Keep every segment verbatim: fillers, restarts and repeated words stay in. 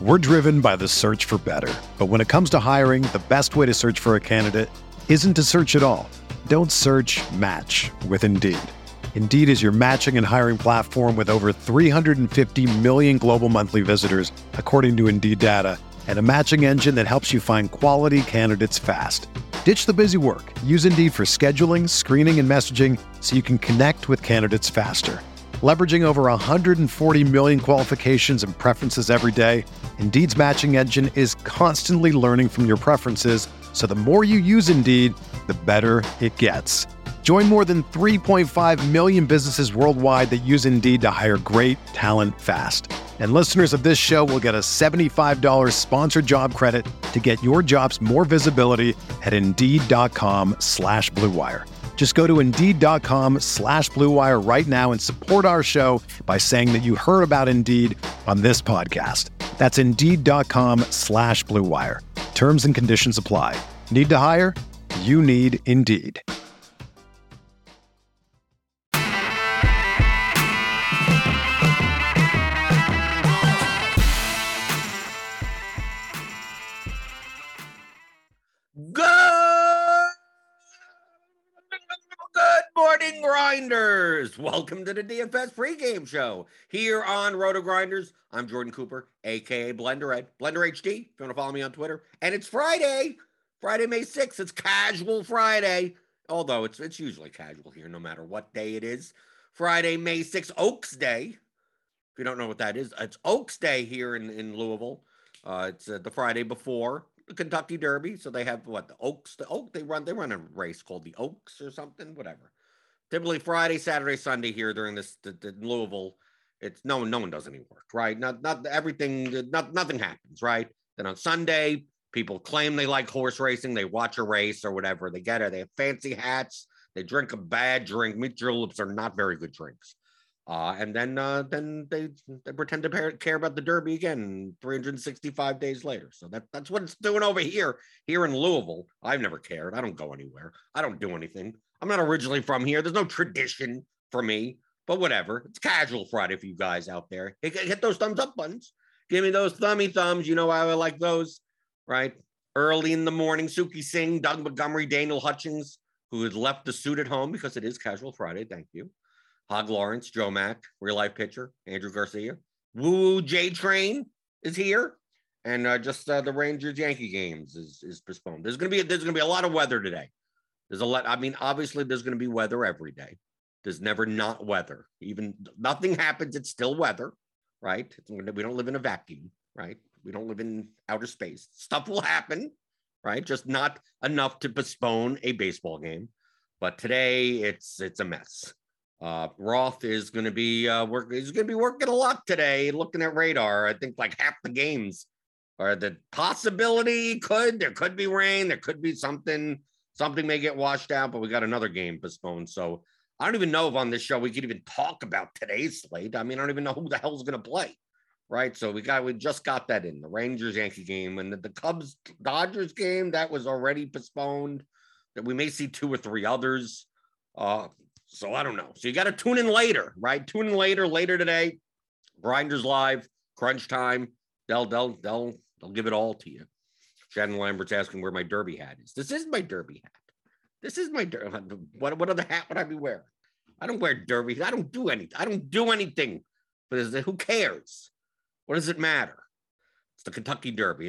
We're driven by the search for better. But when it comes to hiring, the best way to search for a candidate isn't to search at all. Don't search, match with Indeed. Indeed is your matching and hiring platform with over three hundred fifty million global monthly visitors, according to Indeed data, and a matching engine that helps you find quality candidates fast. Ditch the busy work. Use Indeed for scheduling, screening, and messaging so you can connect with candidates faster. Leveraging over one hundred forty million qualifications and preferences every day, Indeed's matching engine is constantly learning from your preferences, so the more you use Indeed, the better it gets. Join more than three point five million businesses worldwide that use Indeed to hire great talent fast. And listeners of this show will get a seventy-five dollars sponsored job credit to get your jobs more visibility at Indeed.com slash Blue Wire. Just go to Indeed.com slash Blue Wire right now and support our show by saying that you heard about Indeed on this podcast. That's Indeed.com slash Blue Wire. Terms and conditions apply. Need to hire? You need Indeed. Morning Grinders! Welcome to the D F S pregame show here on Roto Grinders. I'm Jordan Cooper, aka Blender Ed, Blender H D. If you want to follow me on Twitter, and it's Friday, Friday, May sixth. It's Casual Friday, although it's it's usually casual here, no matter what day it is. Friday, May sixth, Oaks Day. If you don't know what that is, it's Oaks Day here in in Louisville. Uh, it's uh, the Friday before the Kentucky Derby, so they have what the Oaks. The Oak they run they run a race called the Oaks or something, whatever. Typically Friday, Saturday, Sunday here during this the, the Louisville. It's no one, no one does any work, right? Not not everything, not nothing happens, right? Then on Sunday, people claim they like horse racing, they watch a race or whatever. They get it. They have fancy hats. They drink a bad drink. Meat juleps are not very good drinks. Uh, and then uh, then they they pretend to care about the Derby again three hundred sixty-five days later. So that that's what it's doing over here here in Louisville. I've never cared. I don't go anywhere. I don't do anything. I'm not originally from here. There's no tradition for me, but whatever. It's Casual Friday for you guys out there. Hit, hit those thumbs up buttons. Give me those thummy thumbs. You know how I like those, right? Early in the morning, Suki Singh, Doug Montgomery, Daniel Hutchings, who had left the suit at home because it is Casual Friday. Thank you. Hog Lawrence, Joe Mack, real life pitcher, Andrew Garcia. Woo J Train is here. And uh, just uh, the Rangers Yankee games is, is postponed. There's gonna be there's gonna be a lot of weather today. There's a lot. I mean, obviously, there's going to be weather every day. There's never not weather. Even nothing happens, it's still weather, right? We don't live in a vacuum, right? We don't live in outer space. Stuff will happen, right? Just not enough to postpone a baseball game. But today, it's it's a mess. Uh, Roth is going to be uh, work. He's going to be working a lot today, looking at radar. I think like half the games are the possibility. Could there could be rain? There could be something. Something may get washed out, but we got another game postponed. So I don't even know if on this show we could even talk about today's slate. I mean, I don't even know who the hell's going to play, right? So we got we just got that in the Rangers Yankee game, and the, the Cubs Dodgers game that was already postponed. That we may see two or three others. Uh, so I don't know. So you got to tune in later, right? Tune in later, later today. Grinders Live, Crunch Time. They'll they'll they'll they'll give it all to you. Shannon Lambert's asking where my Derby hat is. This is my Derby hat. This is my Derby. What, what other hat would I be wearing? I don't wear Derby. I don't do anything. I don't do anything. But is it, who cares? What does it matter? It's the Kentucky Derby.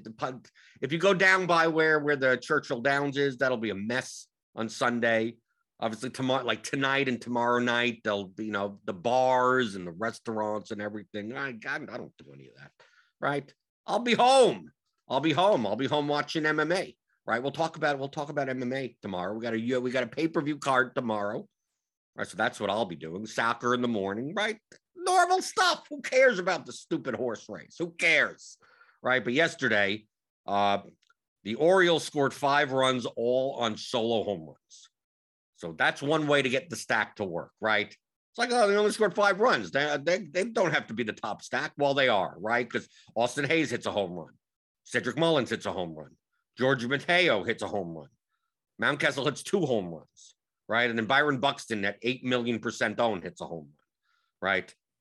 If you go down by where, where the Churchill Downs is, that'll be a mess on Sunday. Obviously, tomorrow, like tonight and tomorrow night, they'll be, you know, the bars and the restaurants and everything. I, I, I don't do any of that, right? I'll be home. I'll be home. I'll be home watching M M A, right? We'll talk about we'll talk about M M A tomorrow. We got a we got a pay-per-view card tomorrow, right? So that's what I'll be doing. Soccer in the morning, right? Normal stuff. Who cares about the stupid horse race? Who cares, right? But yesterday, uh, the Orioles scored five runs, all on solo home runs. So that's one way to get the stack to work, right? It's like, oh, they only scored five runs. They they, they don't have to be the top stack. Well, they are, right? Because Austin Hayes hits a home run. Cedric Mullins hits a home run. George Mateo hits a home run. Mountcastle hits two home runs, right? And then Byron Buxton at eight million percent owned hits a home run, right?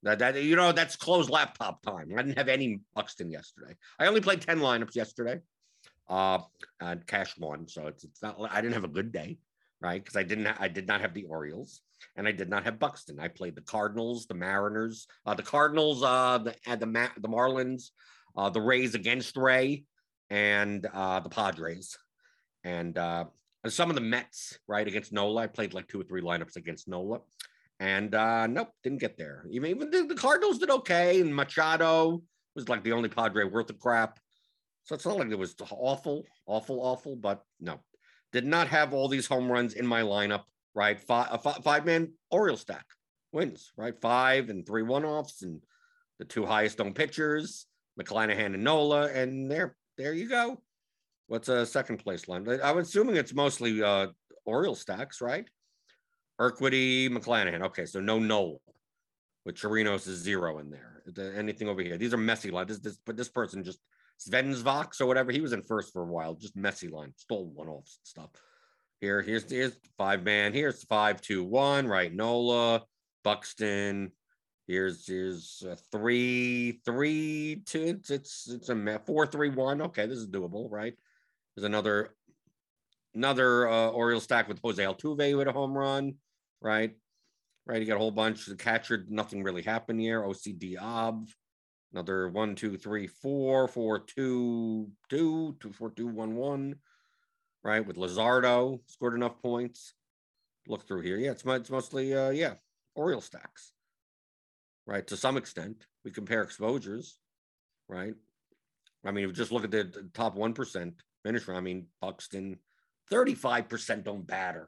That, that you know, that's closed laptop time. I didn't have any Buxton yesterday. I only played ten lineups yesterday. Uh, and cashed one, so it's it's not. I didn't have a good day, right? Because I didn't. I did not have the Orioles, and I did not have Buxton. I played the Cardinals, the Mariners, uh, the Cardinals, uh, the and the Ma- the Marlins, uh, the Rays against Ray, and uh, the Padres, and uh, and some of the Mets, right, against Nola. I played like two or three lineups against Nola. And uh, nope, didn't get there. Even even the, the Cardinals did okay, and Machado was like the only Padre worth of crap. So it's not like it was awful, awful, awful, but no, did not have all these home runs in my lineup. Right, five a five man Oriole stack wins. Right, five and three one offs, and the two highest owned pitchers, McClanahan and Nola, and there, there you go. What's a second place line? I'm assuming it's mostly uh, Oriole stacks, right? Urquidy, McClanahan. Okay, so no Nola. With Chirinos is zero in there. Anything over here? These are messy lines. This, this, but this person just Svensvox or whatever. He was in first for a while. Just messy line. Stole one off stuff. Here, here's here's five man. Here's five, two, one. Right, Nola, Buxton. Here's here's a three, three, two. It's it's it's a four, three, one. Okay, this is doable, right? There's another another uh, Oriole stack with Jose Altuve with a home run. Right, right. You got a whole bunch. The catcher, nothing really happened here. O C D Ob, another one, two, three, four, four, two, two, two, four, two, one, one. Right, with Luzardo scored enough points. Look through here. Yeah, it's, it's mostly uh, yeah Oriole stacks. Right, to some extent, we compare exposures. Right, I mean, if you just look at the, the top one percent finisher. I mean, Buxton, thirty-five percent don't batter.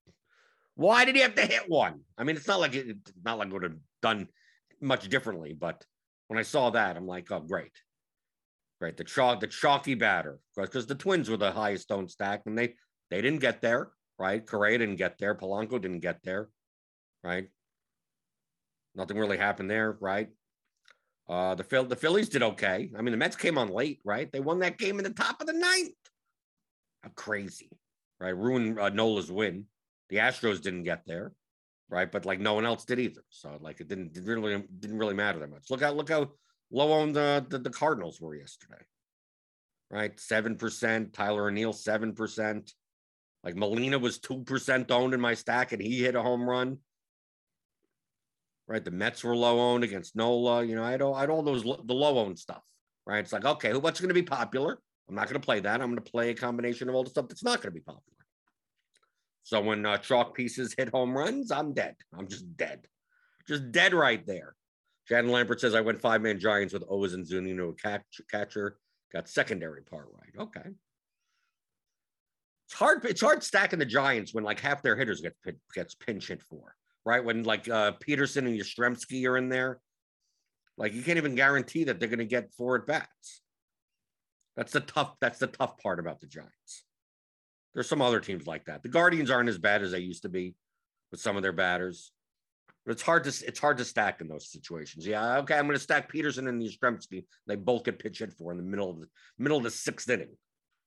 Why did he have to hit one? I mean, it's not like it, it's not like I would have done much differently, but when I saw that, I'm like, oh, great. Great. The chalk, the chalky batter, because the Twins were the highest owned stack, and they they didn't get there, right? Correa didn't get there. Polanco didn't get there, right? Nothing really happened there, right? Uh, the Phil, the Phillies did okay. I mean, the Mets came on late, right? They won that game in the top of the ninth. How crazy, right? Ruined uh, Nola's win. The Astros didn't get there, right? But like no one else did either. So like it didn't, didn't really didn't really matter that much. Look how look how low owned the, the, the Cardinals were yesterday, right? seven percent. Tyler O'Neill, seven percent. Like Molina was two percent owned in my stack, and he hit a home run. Right? The Mets were low owned against Nola. You know, I had all, I had all those the low owned stuff, right? It's like, okay, what's going to be popular? I'm not going to play that. I'm going to play a combination of all the stuff that's not going to be popular. So when uh, chalk pieces hit home runs, I'm dead. I'm just dead. Just dead right there. Shannon Lambert says, I went five-man Giants with Oz and Zunino, a catch, catcher. Got secondary part right. Okay. It's hard. It's hard stacking the Giants when like half their hitters get gets pinch hit for, right? When like uh, Peterson and Yastrzemski are in there. Like you can't even guarantee that they're going to get four at bats. That's the tough. That's the tough part about the Giants. There's some other teams like that. The Guardians aren't as bad as they used to be with some of their batters, but it's hard to it's hard to stack in those situations. Yeah, okay, I'm going to stack Peterson and Yastrzemski. They both get pitch hit for in the middle of the middle of the sixth inning.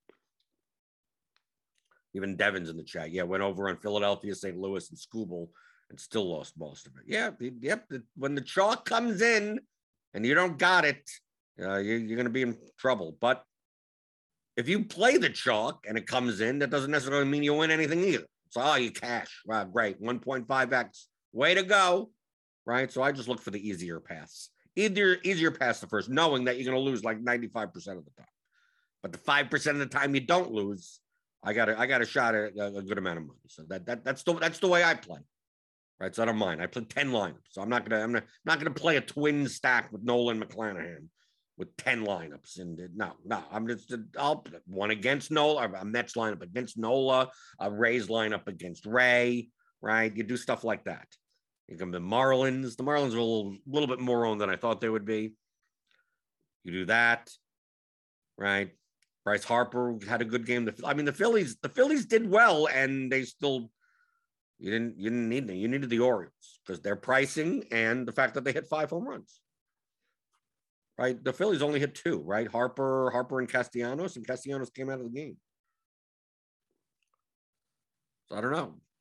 Even Devin's in the chat. Yeah, went over on Philadelphia, Saint Louis, and Skubal, and still lost most of it. Yeah, yep. When the chalk comes in and you don't got it, uh, you're, you're going to be in trouble. But if you play the chalk and it comes in, that doesn't necessarily mean you win anything either. So, oh, you cash. Wow, great. one point five x. Way to go. Right? So I just look for the easier paths. Either easier paths the first, knowing that you're going to lose like ninety-five percent of the time. But the five percent of the time you don't lose, I got a, I got a shot at a, a good amount of money. So that, that that's the that's the way I play. Right? So I don't mind. I play ten lineups. So I'm not gonna I'm not, not gonna play a twin stack with Nolan McClanahan with ten lineups. And no, no, I'm just I'll one against Nola, a Mets lineup against Nola, a Rays lineup against Ray, right? You do stuff like that. You come to the Marlins. The Marlins are a little, little bit more owned than I thought they would be. You do that, right? Bryce Harper had a good game. I mean, the Phillies, the Phillies did well, and they still you didn't you didn't need them. You needed the Orioles because their pricing and the fact that they hit five home runs. Right, the Phillies only hit two. Right, Harper, Harper, and Castellanos, and Castellanos came out of the game. So I don't know.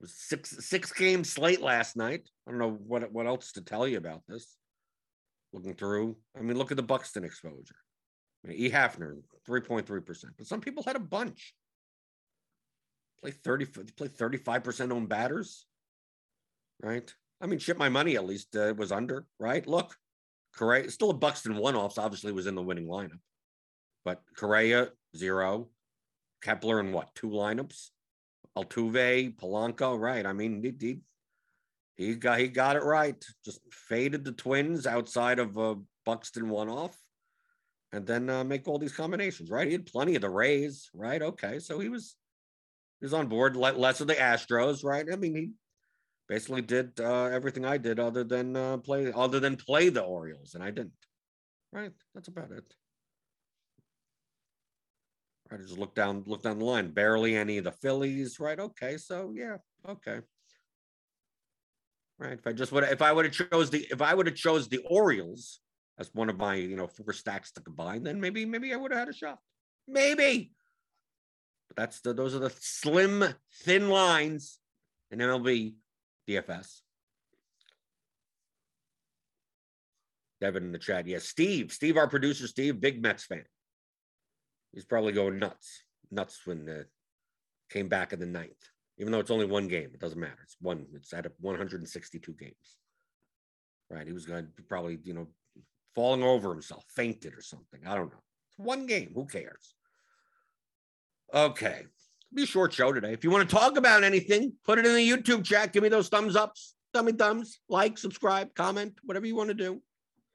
was six six game slate last night. I don't know what what else to tell you about this. Looking through, I mean, look at the Buxton exposure. I mean, E. Hafner, three point three percent, but some people had a bunch. Play thirty, play thirty-five percent owned batters, right? I mean, ship my money at least uh, was under, right? Look, Correa, still a Buxton one-offs, obviously was in the winning lineup, but Correa, zero. Kepler in what, two lineups? Altuve, Polanco, right? I mean, he, he, he got he got it right. Just faded the Twins outside of a Buxton one-off, and then uh, make all these combinations, right? He had plenty of the Rays, right? Okay, so he was he was on board. Less of the Astros, right? I mean, he basically did uh, everything I did, other than uh, play other than play the Orioles, and I didn't. Right? That's about it. I just look down, look down the line. Barely any of the Phillies, right? Okay, so yeah, okay, right. If I just would, if I would have chose the, if I would have chose the Orioles as one of my, you know, four stacks to combine, then maybe, maybe I would have had a shot. Maybe, but that's the, those are the slim, thin lines in M L B, D F S. Devin in the chat, yes. Steve, Steve, our producer, Steve, big Mets fan. He's probably going nuts, nuts when uh, came back in the ninth. Even though it's only one game, it doesn't matter. It's one. It's at one hundred sixty-two games, right? He was going to probably, you know, falling over himself, fainted or something. I don't know. It's one game. Who cares? Okay, it'll be a short show today. If you want to talk about anything, put it in the YouTube chat. Give me those thumbs ups, thummy thumbs, like, subscribe, comment, whatever you want to do.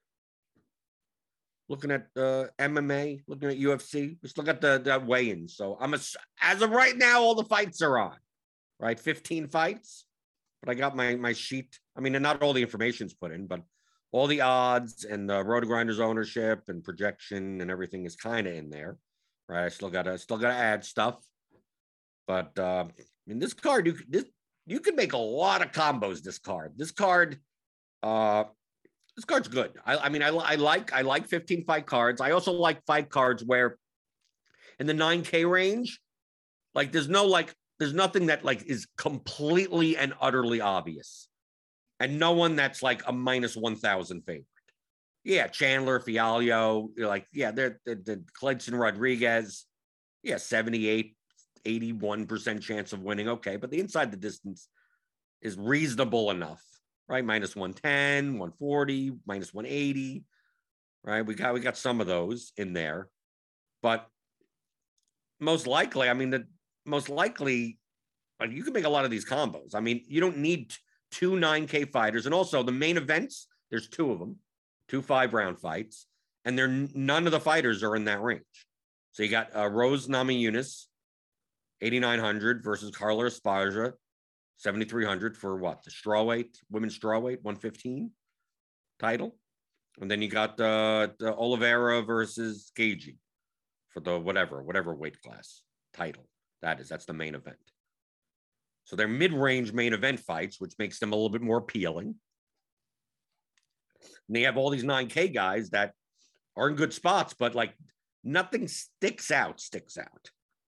Looking at uh, M M A, looking at U F C. We still got the, the weigh-ins. So I'm a, as of right now, all the fights are on, right? fifteen fights. But I got my my sheet. I mean, not all the information's put in, but all the odds and the Roto Grinders ownership and projection and everything is kind of in there, right? I still gotta still gotta add stuff. But uh, I mean, this card, you this you could make a lot of combos. This card, this card. Uh, This card's good. I, I mean, I, I like I like fifteen fight cards. I also like fight cards where in the nine K range, like there's no like there's nothing that like is completely and utterly obvious, and no one that's like a minus one thousand favorite. Yeah, Chandler, Fialio, you're like yeah, they're the the Cledson Rodriguez, yeah, seventy-eight, eighty-one percent chance of winning. Okay, but the inside the distance is reasonable enough. Right, minus one ten, one forty, minus one eighty, right? We got we got some of those in there, but most likely, I mean, the most likely, like you can make a lot of these combos. I mean, you don't need two nine K fighters, and also the main events. There's two of them, two five round fights, and they're none of the fighters are in that range. So you got uh, Rose Namajunas, eighty-nine hundred versus Carla Esparza. seventy-three hundred for what? The strawweight, women's strawweight, one fifteen title. And then you got uh, the Oliveira versus Gagey for the whatever, whatever weight class title that is. That's the main event. So they're mid-range main event fights, which makes them a little bit more appealing. And they have all these nine K guys that are in good spots, but like nothing sticks out, sticks out.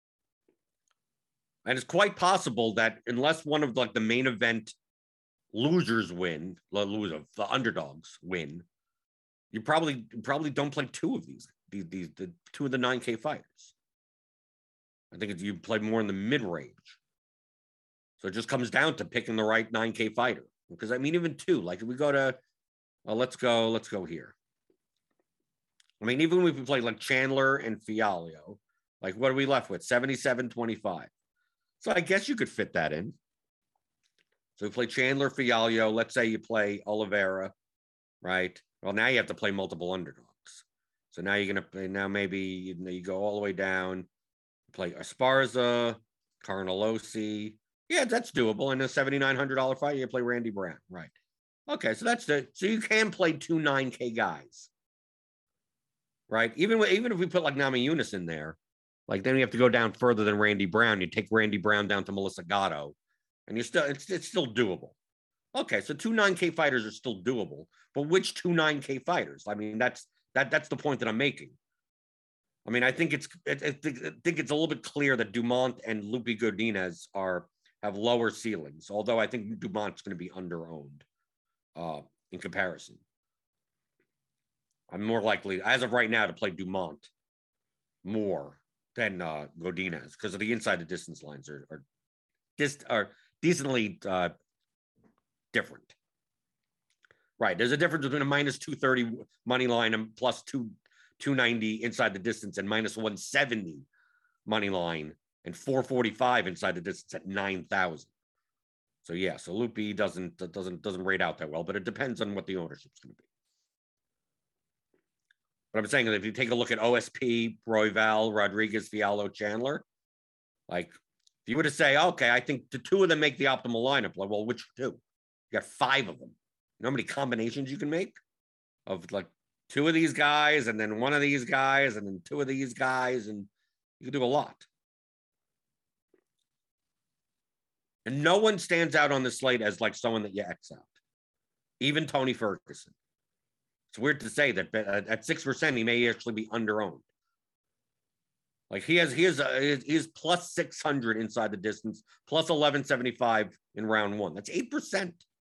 And it's quite possible that unless one of like the main event losers win, loser, the underdogs win, you probably probably don't play two of these, these, these the two of the nine K fighters. I think it's, you play more in the mid range. So it just comes down to picking the right nine K fighter. Because I mean, even two, like if we go to, well, let's go, let's go here. I mean, even if we play like Chandler and Fialio, like what are we left with? seventy-seven twenty-five. So I guess you could fit that in. So we play Chandler, Fialio. Let's say you play Oliveira, right? Well, now you have to play multiple underdogs. So now you're going to play, now maybe you, you go all the way down, play Esparza, Carnellosi. Yeah, that's doable. In a seventy-nine hundred dollars fight, you play Randy Brown, right? Okay, so that's the, so you can play two nine K guys, right? Even, even if we put like Namajunas in there, like then you have to go down further than Randy Brown. You take Randy Brown down to Melissa Gatto, and you still it's it's still doable. Okay, so two nine K fighters are still doable, but which two nine K fighters? I mean, that's that that's the point that I'm making. I mean, I think it's I think, I think it's a little bit clear that Dumont and Lupi Godinez are have lower ceilings, although I think Dumont's going to be under-owned uh, in comparison. I'm more likely, as of right now, to play Dumont more than uh, Godinez because of the inside the distance lines are are, dis- are decently uh, different. Right. There's a difference between a minus two thirty money line and plus two, 290 inside the distance and minus one seventy money line and four forty-five inside the distance at nine thousand. So yeah, so Loopy doesn't doesn't doesn't rate out that well, but it depends on what the ownership's going to be. But I'm saying that if you take a look at O S P, Royval, Rodriguez, Fiallo, Chandler, like if you were to say, okay, I think the two of them make the optimal lineup, like, well, which two? You got five of them. You know how many combinations you can make of like two of these guys and then one of these guys and then two of these guys, and you can do a lot. And no one stands out on the slate as like someone that you X out. Even Tony Ferguson. It's weird to say that at six percent, he may actually be under-owned. Like he has, he has, a, he has plus six hundred inside the distance, plus eleven seventy-five in round one. That's eight percent.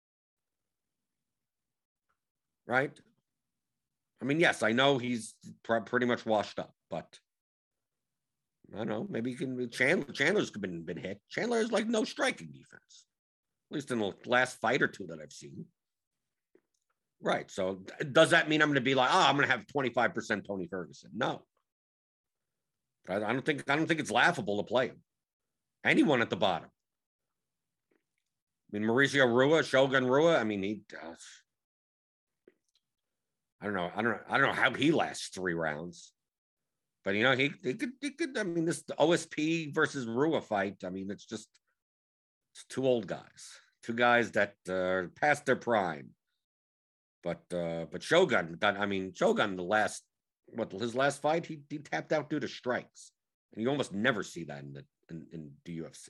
Right? I mean, yes, I know he's pr- pretty much washed up, but I don't know. Maybe he can. Chandler, Chandler's been been hit. Chandler has like no striking defense, at least in the last fight or two that I've seen. Right. So does that mean I'm going to be like, oh, I'm going to have twenty-five percent Tony Ferguson? No. I, I don't think I don't think it's laughable to play him. Anyone at the bottom. I mean, Mauricio Rua, Shogun Rua. I mean, he. Uh, I don't know. I don't know. I don't know how he lasts three rounds. But you know, he, he could. He could. I mean, this O S P versus Rua fight. I mean, it's just it's two old guys, two guys that are uh, past their prime. But uh, but Shogun, I mean, Shogun, the last, what, his last fight, he, he tapped out due to strikes. And you almost never see that in the in, in the U F C.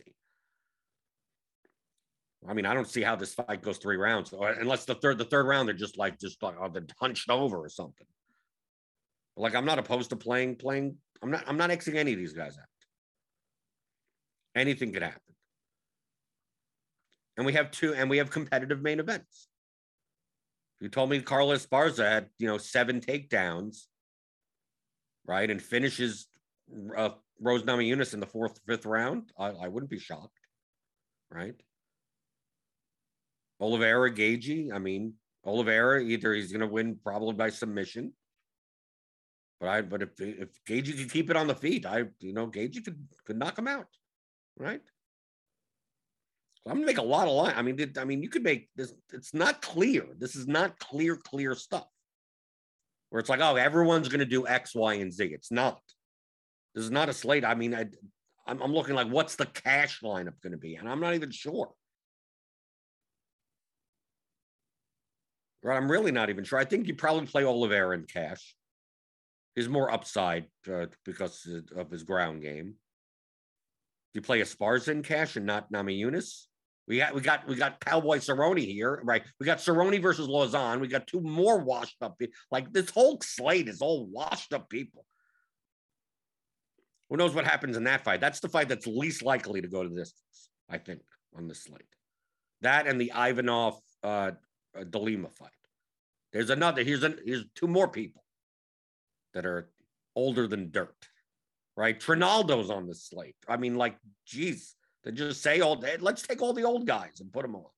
I mean, I don't see how this fight goes three rounds, or unless the third the third round, they're just like, just like, oh, they're hunched over or something. Like, I'm not opposed to playing, playing, I'm not, I'm not Xing any of these guys out. Anything could happen. And we have two, and we have competitive main events. You told me Carlos Esparza had, you know, seven takedowns, right, and finishes uh, Rose Namajunas in the fourth, fifth round. I, I wouldn't be shocked, right? Oliveira, Gaethje. I mean, Oliveira, either he's going to win probably by submission, but I, but if if Gaethje could keep it on the feet, I, you know, Gaethje could could knock him out, right? I'm gonna make a lot of line. I mean, I mean, you could make this. It's not clear. This is not clear, clear stuff. Where it's like, oh, everyone's gonna do X, Y, and Z. It's not. This is not a slate. I mean, I, I'm, I'm looking like, what's the cash lineup gonna be, and I'm not even sure. Right, I'm really not even sure. I think you probably play Oliveira in cash. He's more upside uh, because of his ground game. You play Esparza in cash and not Namajunas. We got we got we got Cowboy Cerrone here, right? We got Cerrone versus Lausanne. We got two more washed up people. Like, this whole slate is all washed up people. Who knows what happens in that fight? That's the fight that's least likely to go to the distance, I think, on this slate. That and the Ivanov uh, Delima fight. There's another. Here's an, here's two more people that are older than dirt, right? Trinaldo's on this slate. I mean, like, geez. To just say, all day, let's take all the old guys and put them on.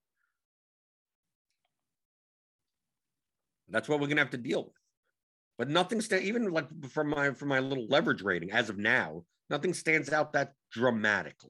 That's what we're gonna have to deal with. But nothing sta- even like from my from my little leverage rating as of now, nothing stands out that dramatically.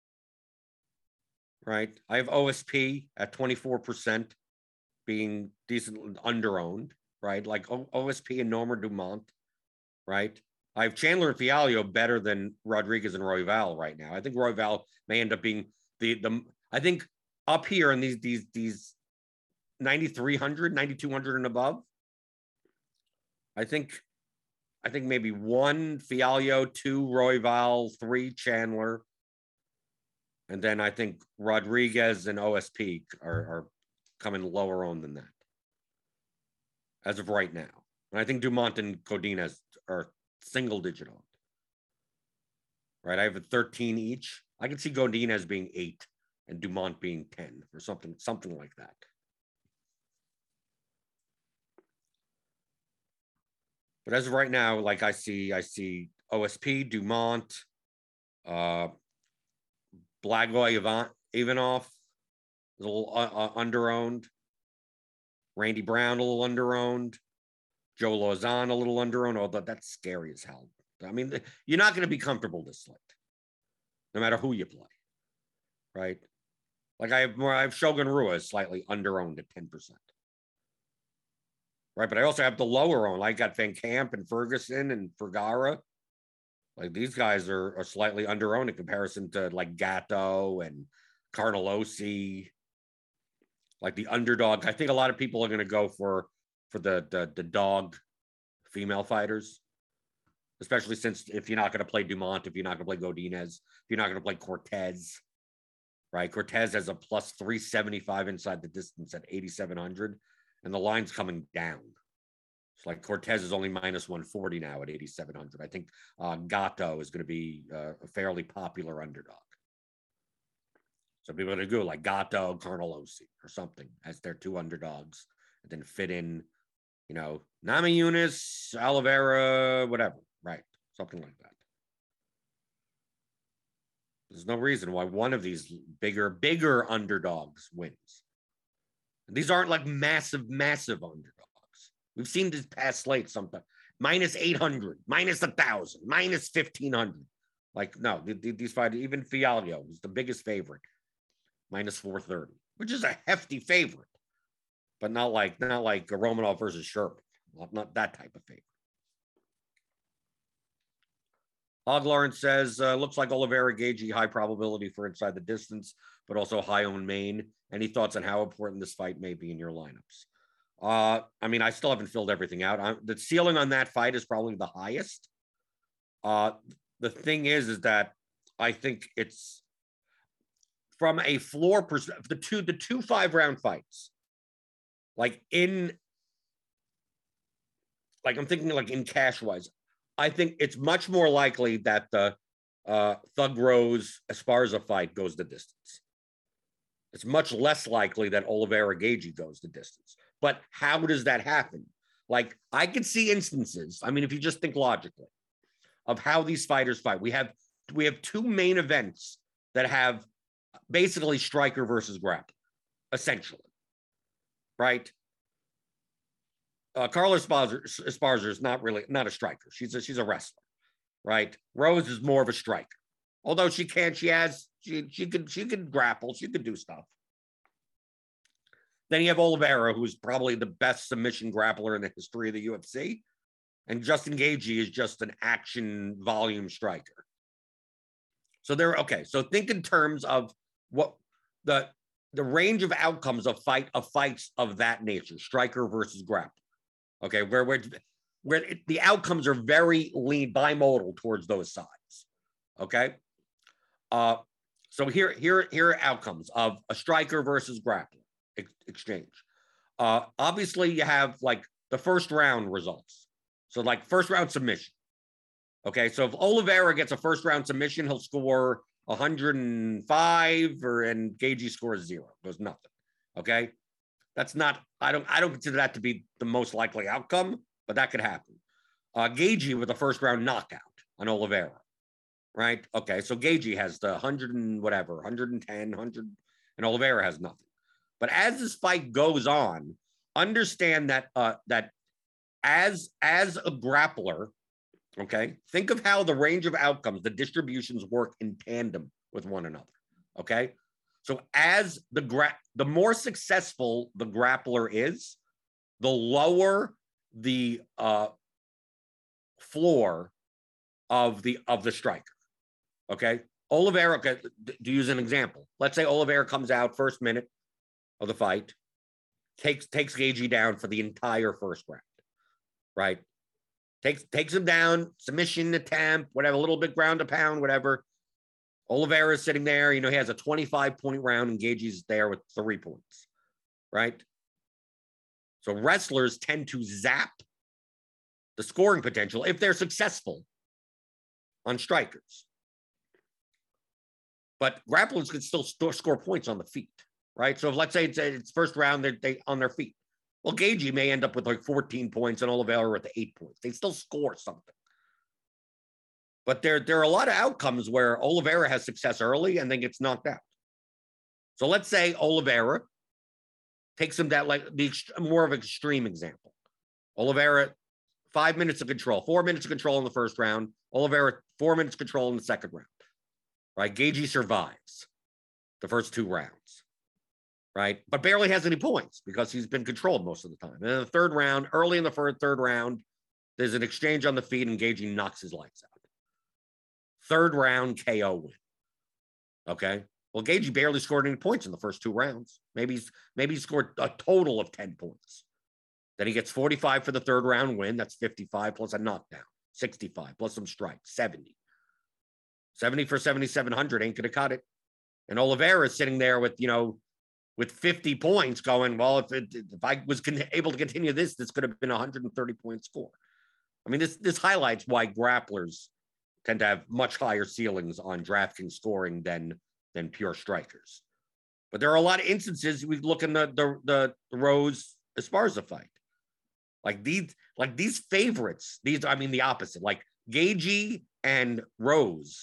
Right? I have O S P at twenty-four percent being decently under-owned, right? Like o- O S P and Norma Dumont, right? I have Chandler and Fiallo better than Rodriguez and Royval right now. I think Royval may end up being the the. I think up here in these these these ninety-three hundred, ninety-two hundred and above. I think, I think maybe one Fiallo, two Royval, three Chandler, and then I think Rodriguez and O S P are, are coming lower on than that as of right now. And I think Dumont and Godinez are single digit owned. Right, I have a thirteen each. I can see Godinez being eight and Dumont being ten or something, something like that. But as of right now, like I see, I see O S P, Dumont, uh, Blagoy, Ivan, Ivanov, a little uh, uh, underowned. Randy Brown, a little underowned. Joe Lauzon, a little underowned. Although that's scary as hell. I mean, you're not going to be comfortable this late, no matter who you play, right? Like I have more, I have Shogun Rua slightly underowned at ten percent. Right, but I also have the lower own. I got Van Camp and Ferguson and Vergara. Like these guys are, are slightly underowned in comparison to like Gatto and Carnellosi. Like the underdog. I think a lot of people are going to go for for the, the the dog female fighters, especially since if you're not going to play Dumont, if you're not going to play Godinez, if you're not going to play Cortez, right? Cortez has a plus three seventy-five inside the distance at eighty-seven hundred. And the line's coming down. It's like Cortez is only minus one forty now at eighty-seven hundred. I think uh, Gatto is going to be uh, a fairly popular underdog. So people are going to go like Gatto, Carnellosi or something as their two underdogs, and then fit in, you know, Namajunas, Oliveira, whatever, right? Something like that. There's no reason why one of these bigger, bigger underdogs wins. These aren't like massive, massive underdogs. We've seen this past slate sometimes. Minus eight hundred, minus one thousand, minus fifteen hundred. Like, no, these fighters, even Fialio, who's the biggest favorite, minus four thirty, which is a hefty favorite, but not like not like Romanov versus Sherman. Not, not that type of favorite. Hog Lawrence says, uh, looks like Oliveira Gagey, high probability for inside the distance, but also high on main. Any thoughts on how important this fight may be in your lineups? Uh, I mean, I still haven't filled everything out. I, the ceiling on that fight is probably the highest. Uh, the thing is, is that I think it's from a floor perspective, the two, the two five round fights, like in, like I'm thinking like in cash wise, I think it's much more likely that the uh, Thug Rose Esparza fight goes the distance. It's much less likely that Oliveira Gagey goes the distance. But how does that happen? Like, I could see instances, I mean, if you just think logically, of how these fighters fight. We have we have two main events that have basically striker versus grappler, essentially, right? Uh, Carla Esparza, Esparza is not really, not a striker. She's a, she's a wrestler, right? Rose is more of a striker. Although she can, she has, she she could she could grapple, she could do stuff. Then you have Oliveira, who's probably the best submission grappler in the history of the U F C, and Justin Gaethje is just an action volume striker. So they're okay. So think in terms of what the the range of outcomes of fight of fights of that nature, striker versus grappler. Okay, where where where it, the outcomes are very lean bimodal towards those sides. Okay. Uh, so here, here, here are outcomes of a striker versus grappler ex- exchange. Uh, obviously, you have like the first round results. So like first round submission. Okay, so if Oliveira gets a first round submission, he'll score one hundred five, or and Gaethje scores zero. Goes nothing. Okay, that's not. I don't. I don't consider that to be the most likely outcome, but that could happen. Uh, Gaethje with a first round knockout on Oliveira. Right. Okay. So Gaethje has the hundred and whatever, one hundred ten, one hundred, and Oliveira has nothing. But as this fight goes on, understand that uh, that as as a grappler, okay, think of how the range of outcomes, the distributions work in tandem with one another. Okay. So as the gra- the more successful the grappler is, the lower the uh, floor of the of the striker. Okay, Oliveira, okay, to use an example, let's say Oliveira comes out first minute of the fight, takes takes Gaethje down for the entire first round, right? Takes takes him down, submission attempt, whatever, a little bit ground to pound, whatever. Oliveira is sitting there, you know, he has a twenty-five point round, and Gaethje's there with three points, right? So wrestlers tend to zap the scoring potential if they're successful on strikers. But grapplers can still store, score points on the feet, right? So if, let's say it's, it's first round, they're they, on their feet. Well, Gaethje may end up with like fourteen points and Oliveira with the eight points. They still score something. But there, there are a lot of outcomes where Oliveira has success early and then gets knocked out. So let's say Oliveira takes him that, like the more of an extreme example. Oliveira, five minutes of control, four minutes of control in the first round. Oliveira, four minutes control in the second round. Right? Gaethje survives the first two rounds, right? But barely has any points because he's been controlled most of the time. And in the third round, early in the third, third round, there's an exchange on the feet and Gaethje knocks his lights out. Third round K O win. Okay? Well, Gaethje barely scored any points in the first two rounds. Maybe he's maybe he scored a total of ten points. Then he gets forty-five for the third round win. That's fifty-five plus a knockdown. sixty-five plus some strikes. seventy. seventy for seventy-seven hundred ain't going to cut it. And Oliveira is sitting there with, you know, with fifty points going, well, if it, if I was con- able to continue this, this could have been a one hundred thirty point score. I mean, this this highlights why grapplers tend to have much higher ceilings on DraftKings scoring than than pure strikers. But there are a lot of instances. We look in the the the, the Rose Esparza fight. Like these, like these favorites, these, I mean, the opposite, like Gaethje and Rose.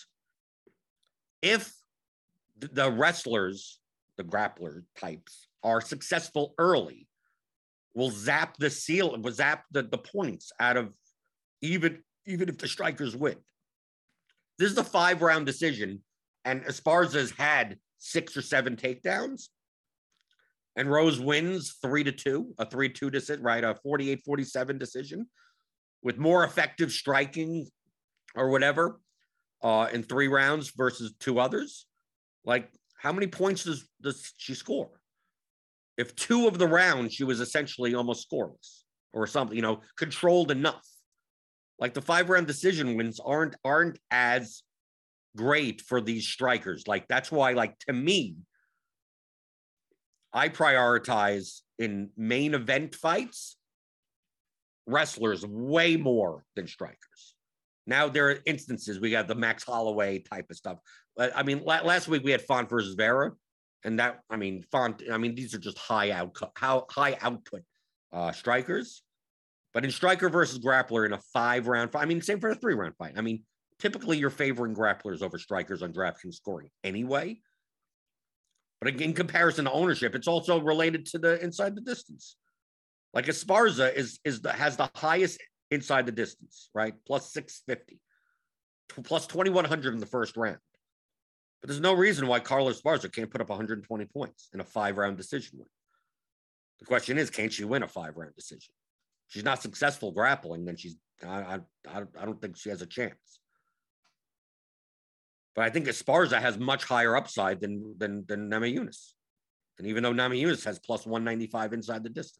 If the wrestlers, the grappler types, are successful early, will zap the seal, will zap the, the points out of even, even if the strikers win. This is a five-round decision, and Esparza's had six or seven takedowns, and Rose wins three to two, a three two decision, right? A forty-eight forty-seven decision with more effective striking or whatever uh, in three rounds versus two others. Like, how many points does, does she score? If two of the rounds, she was essentially almost scoreless or something, you know, controlled enough. Like the five round decision wins aren't, aren't as great for these strikers. Like, that's why, like, to me, I prioritize in main event fights wrestlers way more than strikers. Now there are instances, we got the Max Holloway type of stuff. I mean, last week we had Font versus Vera, and that, I mean, Font, I mean, these are just high output, how high output uh, strikers. But in striker versus grappler in a five round fight, I mean, same for a three round fight. I mean, typically you're favoring grapplers over strikers on DraftKings scoring anyway. But in comparison to ownership, it's also related to the inside the distance. Like Esparza is is the, has the highest inside the distance, right? Plus six fifty, plus twenty-one hundred in the first round. But there's no reason why Carla Esparza can't put up one hundred twenty points in a five-round decision win. The question is, can she win a five-round decision? If she's not successful grappling, then she's I, I, I don't think she has a chance. But I think Esparza has much higher upside than than than Namajunas. And even though Namajunas has plus one ninety-five inside the distance.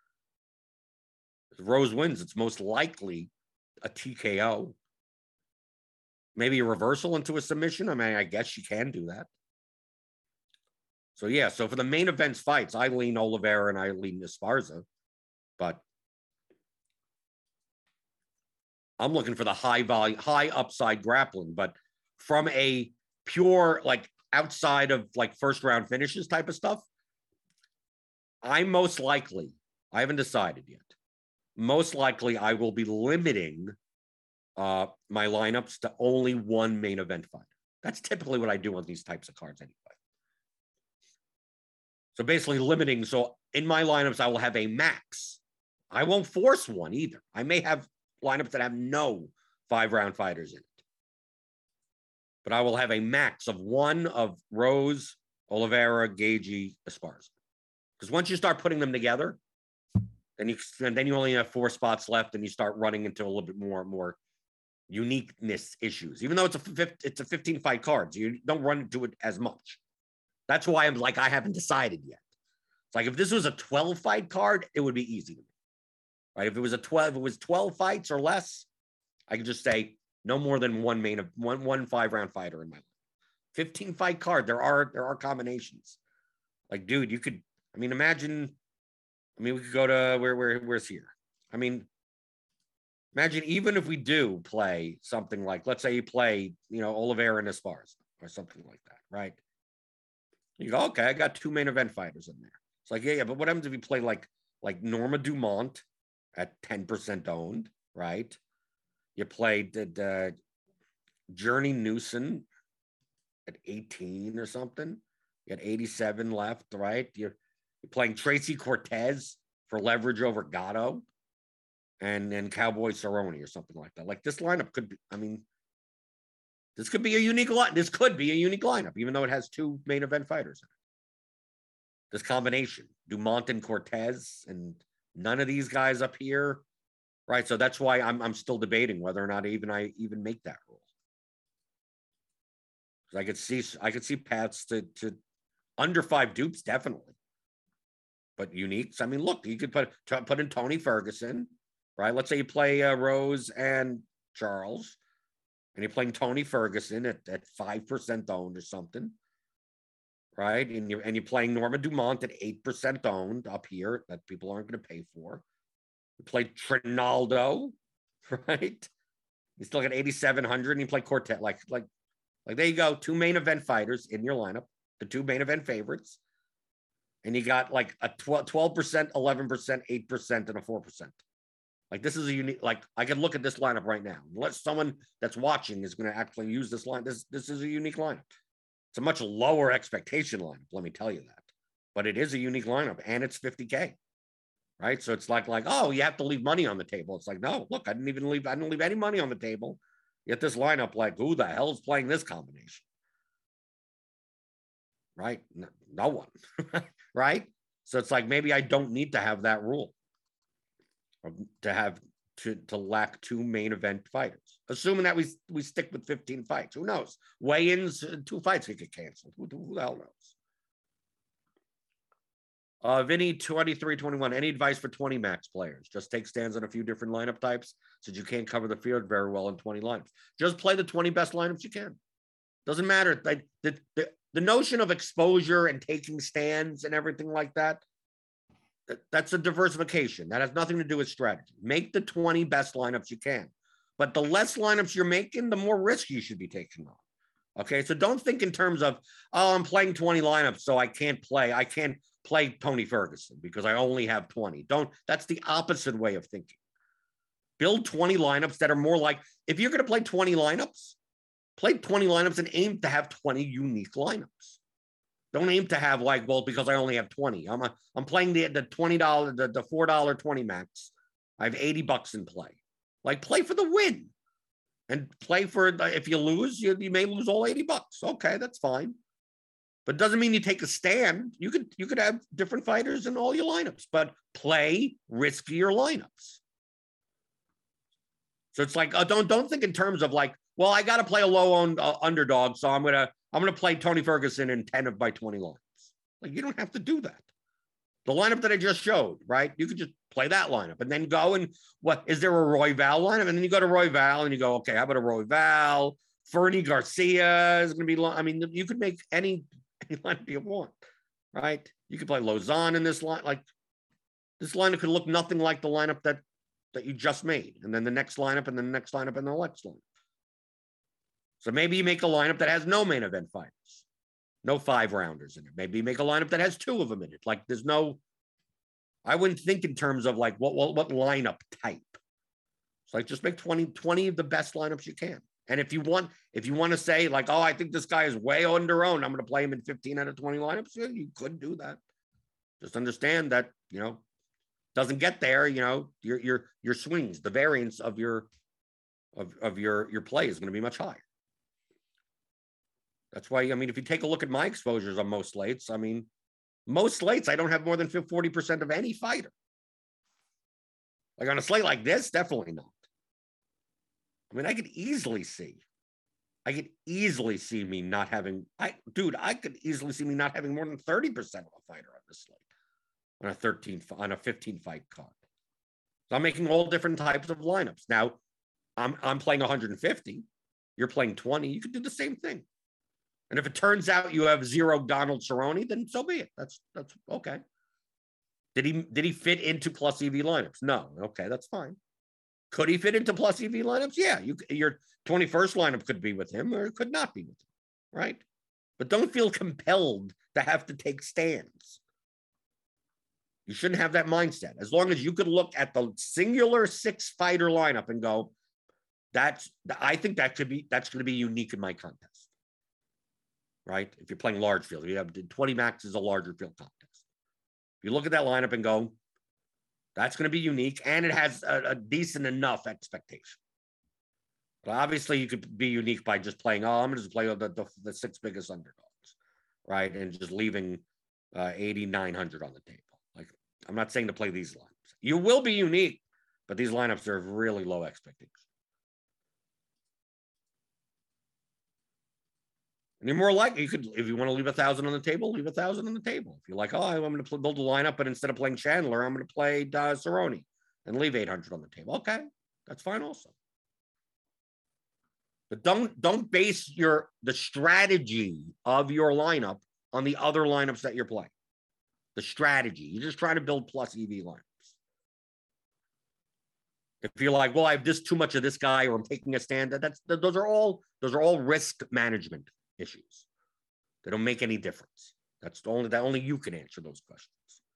If Rose wins, it's most likely a T K O. Maybe a reversal into a submission. I mean, I guess she can do that. So, yeah. So, for the main events fights, I lean Oliveira and I lean Esparza. But I'm looking for the high volume, high upside grappling. But from a pure, like, outside of, like, first round finishes type of stuff, I'm most likely, I haven't decided yet, most likely I will be limiting uh, my lineups to only one main event fight. That's typically what I do on these types of cards anyway. So basically limiting. So in my lineups, I will have a max. I won't force one either. I may have lineups that have no five-round fighters in it. But I will have a max of one of Rose, Oliveira, Gaethje, Esparza. Because once you start putting them together, then you and then you only have four spots left, and you start running into a little bit more and more uniqueness issues. Even though it's a it's a fifteen fight card, so you don't run into it as much. That's why I'm like I haven't decided yet. It's like if this was a twelve fight card, it would be easy to me. Right? If it was a twelve, if it was twelve fights or less, I could just say no more than one main of one one five round fighter in my life. fifteen fight card. There are there are combinations. Like, dude, you could. I mean, imagine. I mean, we could go to where where where's here. I mean, imagine even if we do play something like, let's say you play, you know, Oliveira and Esparza. or something like that, right? You go, okay, I got two main event fighters in there. It's like, yeah, yeah, but what happens if you play like like Norma Dumont at ten percent owned, right? You played uh, Journey Newson at eighteen or something. You got eighty-seven left, right? You're, you're playing Tracy Cortez for leverage over Gatto and then Cowboy Cerrone or something like that. Like this lineup could be, I mean, this could be a unique line. This could be a unique lineup, even though it has two main event fighters in it. This combination, Dumont and Cortez, and none of these guys up here, right? So that's why I'm I'm still debating whether or not even I even make that rule. Because I could see I could see paths to to under five dupes definitely, but uniques. I mean, look, you could put put in Tony Ferguson, right? Let's say you play uh, Rose and Charles, and you're playing Tony Ferguson at at five percent owned or something. Right, and you're and you're playing Norma Dumont at eight percent owned up here that people aren't going to pay for. You play Trinaldo, right? You still got eighty-seven hundred, and you play Cortez. Like, like, like there you go. Two main event fighters in your lineup, the two main event favorites, and you got like a twelve percent, eleven percent, eight percent, and a four percent. Like this is a unique. Like I can look at this lineup right now. Unless someone that's watching is going to actually use this line. This this is a unique lineup. It's a much lower expectation lineup, let me tell you that. But it is a unique lineup, and it's fifty K, right? So it's like, like, oh, you have to leave money on the table. It's like, no, look, I didn't even leave, I didn't leave any money on the table. Yet this lineup, like, who the hell is playing this combination? Right? No, no one, right? So it's like, maybe I don't need to have that rule to have to, to lack two main event fighters, assuming that we we stick with fifteen fights. Who knows? Weigh-ins, two fights could get canceled. Who, who the hell knows? Uh, Vinny, twenty-three twenty-one, any advice for twenty max players? Just take stands on a few different lineup types since you can't cover the field very well in twenty lineups. Just play the twenty best lineups you can. Doesn't matter. Like the, the, the notion of exposure and taking stands and everything like that, that's a diversification. That has nothing to do with strategy. Make the twenty best lineups you can. But the less lineups you're making, the more risk you should be taking on. Okay, so don't think in terms of, oh, I'm playing twenty lineups, so I can't play. I can't play Tony Ferguson because I only have twenty. Don't, that's the opposite way of thinking. Build twenty lineups that are more like, if you're going to play twenty lineups, play twenty lineups and aim to have twenty unique lineups. Don't aim to have like, well, because I only have twenty. I'm a, I'm playing the the twenty dollars, the, the four dollar twenty max. I have eighty bucks in play. Like play for the win. And play for, if you lose, you, you may lose all eighty bucks. Okay, that's fine. But it doesn't mean you take a stand. You could you could have different fighters in all your lineups, but play riskier lineups. So it's like, uh, don't don't think in terms of like, well, I got to play a low-owned uh, underdog, so I'm gonna I'm gonna play Tony Ferguson in ten of my twenty lineups. Like you don't have to do that. The lineup that I just showed, right? You could just play that lineup and then go and what is there a Royval lineup? And then you go to Royval and you go, okay, how about a Royval? Fernie Garcia is going to be. I mean, you could make any any lineup you want, right? You could play Lausanne in this line. Like this lineup could look nothing like the lineup that that you just made, and then the next lineup, and then the next lineup, and the next lineup. So maybe you make a lineup that has no main event fighters, no five rounders in it. Maybe you make a lineup that has two of them in it. Like there's no, I wouldn't think in terms of like what what, what lineup type. It's like just make twenty, twenty of the best lineups you can. And if you want, if you want to say like, oh, I think this guy is way under owned, I'm going to play him in fifteen out of twenty lineups. Yeah, you could do that. Just understand that, you know, doesn't get there, you know, your your your swings, the variance of your of, of your your play is going to be much higher. That's why, I mean, if you take a look at my exposures on most slates, I mean, most slates, I don't have more than forty percent of any fighter. Like on a slate like this, definitely not. I mean, I could easily see, I could easily see me not having, I dude, I could easily see me not having more than thirty percent of a fighter on this slate on a thirteen, on a fifteen fight card. So I'm making all different types of lineups. Now, I'm I'm playing one hundred fifty. You're playing twenty. You could do the same thing. And if it turns out you have zero Donald Cerrone, then so be it. That's that's okay. Did he did he fit into plus E V lineups? No. Okay, that's fine. Could he fit into plus E V lineups? Yeah. You your twenty-first lineup could be with him, or it could not be with him. right? But don't feel compelled to have to take stands. You shouldn't have that mindset. As long as you could look at the singular six fighter lineup and go, that's, I think that could be, that's going to be unique in my contest, right? If you're playing large field, you have twenty max is a larger field contest. If you look at that lineup and go, that's going to be unique, and it has a, a decent enough expectation. But obviously, you could be unique by just playing, oh, I'm going to just play the, the, the six biggest underdogs, right? And just leaving uh, eighty-nine hundred on the table. Like, I'm not saying to play these lineups. You will be unique, but these lineups are really low expectations. And you're more likely, you could, if you want to leave a thousand on the table, leave a thousand on the table. If you're like, oh, I'm going to build a lineup, but instead of playing Chandler, I'm going to play uh, Cerrone and leave eight hundred on the table. Okay, that's fine also. But don't don't base your the strategy of your lineup on the other lineups that you're playing. The strategy. You're just trying to build plus E V lineups. If you're like, well, I have this too much of this guy, or I'm taking a stand, that's those are all those are all risk management issues. They don't make any difference. That's the only that only you can answer those questions.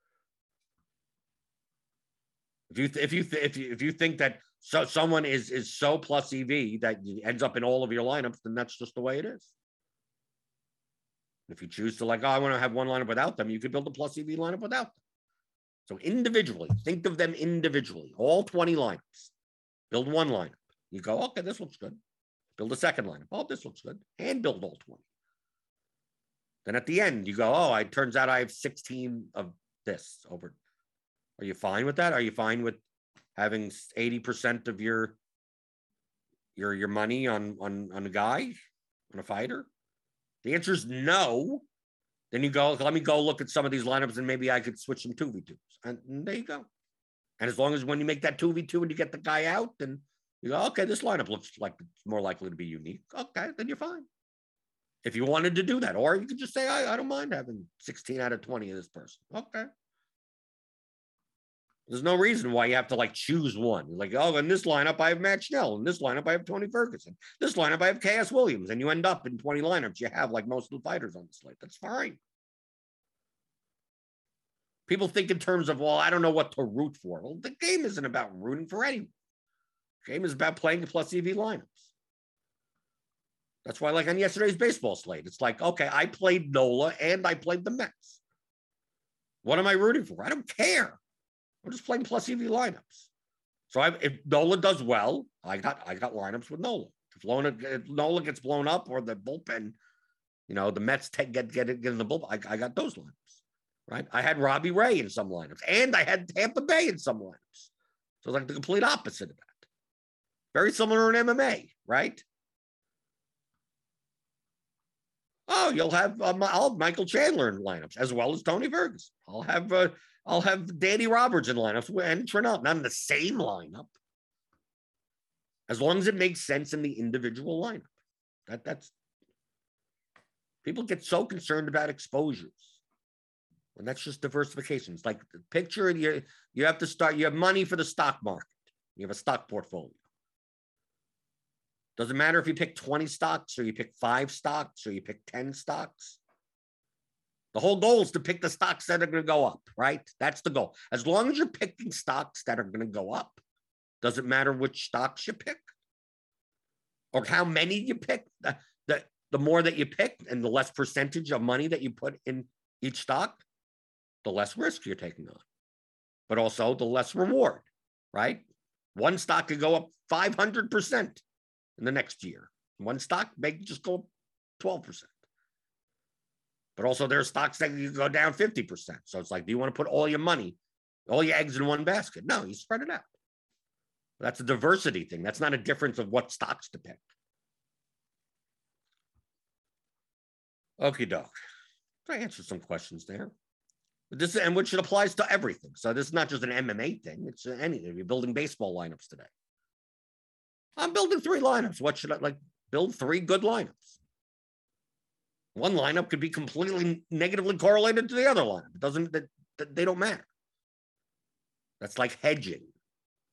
If you if you if you if you think that so someone is is so plus E V that ends up in all of your lineups, then that's just the way it is. If you choose to like, oh, I want to have one lineup without them, you could build a plus E V lineup without them. So individually, think of them individually. All twenty lineups. Build one lineup. You go, okay, this looks good. Build a second lineup. Oh, this looks good. And build all twenty. Then at the end, you go, oh, it turns out I have sixteen of this over. Are you fine with that? Are you fine with having eighty percent of your your your money on on on a guy, on a fighter? The answer is no. Then you go, let me go look at some of these lineups and maybe I could switch some two v twos. And there you go. And as long as when you make that two v two and you get the guy out, then you go, okay, this lineup looks like it's more likely to be unique. Okay, then you're fine. If you wanted to do that, or you could just say, I, I don't mind having sixteen out of twenty of this person. Okay. There's no reason why you have to like choose one. Like, oh, in this lineup, I have Matt Schnell. In this lineup, I have Tony Ferguson. This lineup, I have K S Williams. And you end up in twenty lineups. You have like most of the fighters on the slate. That's fine. People think in terms of, well, I don't know what to root for. Well, the game isn't about rooting for anyone. The game is about playing the plus E V lineups. That's why, like on yesterday's baseball slate, it's like, okay, I played Nola and I played the Mets. What am I rooting for? I don't care. I'm just playing plus E V lineups. So I, if Nola does well, I got I got lineups with Nola. If, Lona, if Nola gets blown up or the bullpen, you know, the Mets take, get get get in the bullpen, I, I got those lineups, right? I had Robbie Ray in some lineups, and I had Tampa Bay in some lineups. So it's like the complete opposite of that. Very similar in M M A, right? Oh, you'll have uh, I'll have Michael Chandler in lineups as well as Tony Ferguson. I'll have uh, I'll have Danny Roberts in lineups and Trinell, not in the same lineup. As long as it makes sense in the individual lineup. That that's people get so concerned about exposures. And that's just diversification. It's like the picture you you have to start, you have money for the stock market. You have a stock portfolio. Doesn't matter if you pick twenty stocks or you pick five stocks or you pick ten stocks. The whole goal is to pick the stocks that are going to go up, right? That's the goal. As long as you're picking stocks that are going to go up, doesn't matter which stocks you pick or how many you pick. The, the, the more that you pick and the less percentage of money that you put in each stock, the less risk you're taking on, but also the less reward, right? One stock could go up five hundred percent in the next year. One stock may just go twelve percent. But also there are stocks that you go down fifty percent. So it's like, do you want to put all your money, all your eggs in one basket? No, you spread it out. That's a diversity thing. That's not a difference of what stocks to pick. Okie doke. I answered some questions there. But this and which it applies to everything. So this is not just an M M A thing. It's anything. You're building baseball lineups today. I'm building three lineups. What should I like? Build three good lineups. One lineup could be completely negatively correlated to the other lineup. It doesn't, that, that they don't matter. That's like hedging.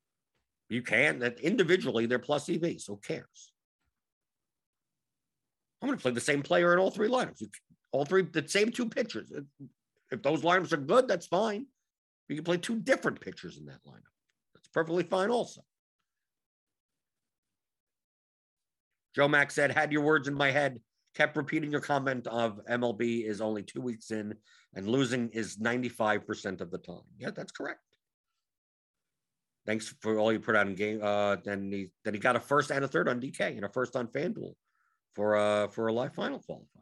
You can, that individually they're plus E V, so who cares? I'm going to play the same player in all three lineups. All three, the same two pitchers. If those lineups are good, that's fine. You can play two different pitchers in that lineup. That's perfectly fine also. Joe Mack said, had your words in my head, kept repeating your comment of M L B is only two weeks in and losing is ninety-five percent of the time. Yeah, that's correct. Thanks for all you put out in game. Uh, then he then he got a first and a third on D K and a first on FanDuel for uh for a live final qualifier.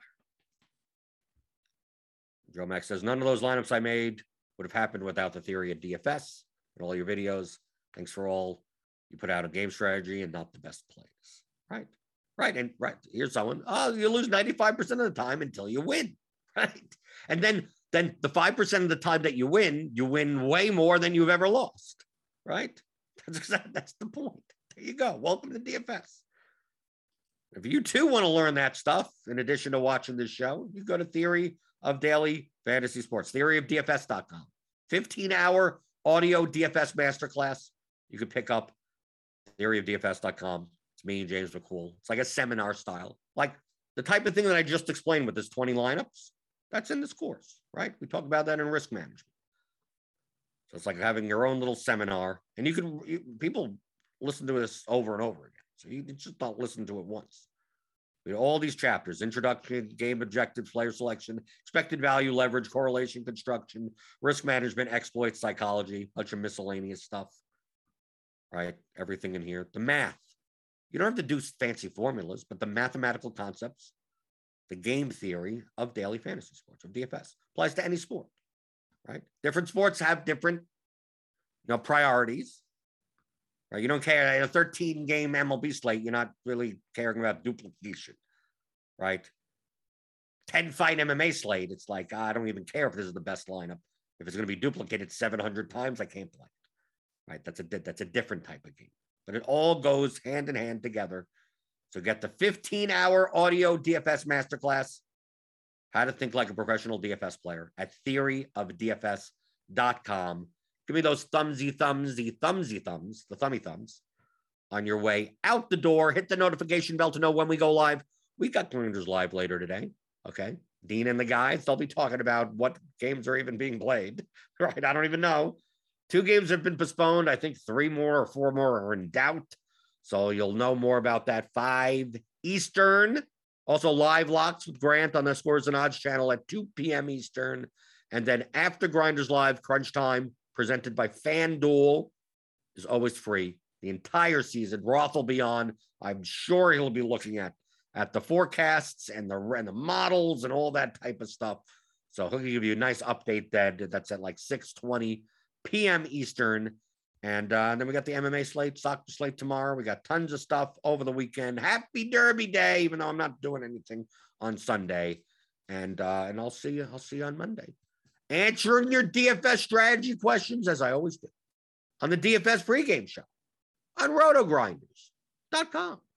Joe Mack says, none of those lineups I made would have happened without the theory of D F S and all your videos. Thanks for all you put out a game strategy and not the best plays. Right. Right. And right. Here's someone. Oh, you lose ninety-five percent of the time until you win. Right. And then, then the five percent of the time that you win, you win way more than you've ever lost. Right. That's, that's the point. There you go. Welcome to D F S. If you too want to learn that stuff, in addition to watching this show, you go to Theory of Daily Fantasy Sports, theory of D F S dot com. fifteen hour audio D F S masterclass. You can pick up theory of D F S dot com. It's me and James McCool. It's like a seminar style. Like the type of thing that I just explained with this twenty lineups, that's in this course, right? We talk about that in risk management. So it's like having your own little seminar. And you can, you, people listen to this over and over again. So you just don't listen to it once. We have all these chapters: introduction, game objectives, player selection, expected value, leverage, correlation, construction, risk management, exploits, psychology, bunch of miscellaneous stuff, right? Everything in here. The math. You don't have to do fancy formulas, but the mathematical concepts, the game theory of daily fantasy sports, of D F S, applies to any sport, right? Different sports have different, you know, priorities. Right? You don't care. A thirteen game M L B slate, you're not really caring about duplication, right? ten fight M M A slate, it's like, I don't even care if this is the best lineup. If it's going to be duplicated seven hundred times, I can't play it, right? That's a, that's a different type of game. But it all goes hand in hand together. So get the fifteen hour audio D F S masterclass, how to think like a professional D F S player, at theory of D F S dot com. Give me those thumbsy, thumbsy, thumbsy thumbs, the thummy thumbs on your way out the door. Hit the notification bell to know when we go live. We got Grinders live later today. Okay. Dean and the guys, they'll be talking about what games are even being played. Right. I don't even know. Two games have been postponed. I think three more or four more are in doubt. So you'll know more about that. Five Eastern. Also live locks with Grant on the Scores and Odds channel at two p.m. Eastern. And then after Grinders Live, Crunch Time, presented by FanDuel, is always free. The entire season. Roth will be on. I'm sure he'll be looking at, at the forecasts and the, and the models and all that type of stuff. So he'll give you a nice update that that's at like six twenty p.m. Eastern. And uh, then we got the M M A slate, soccer slate tomorrow. We got tons of stuff over the weekend. Happy Derby Day, even though I'm not doing anything on Sunday. And uh, and I'll see you. I'll see you on Monday. Answering your D F S strategy questions, as I always do, on the D F S pregame show on roto grinders dot com.